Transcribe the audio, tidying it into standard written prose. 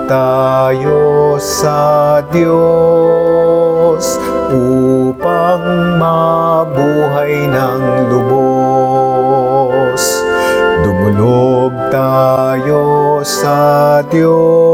tayo sa Diyos upang mabuhay ng lubos. Dumulog tayo sa Diyos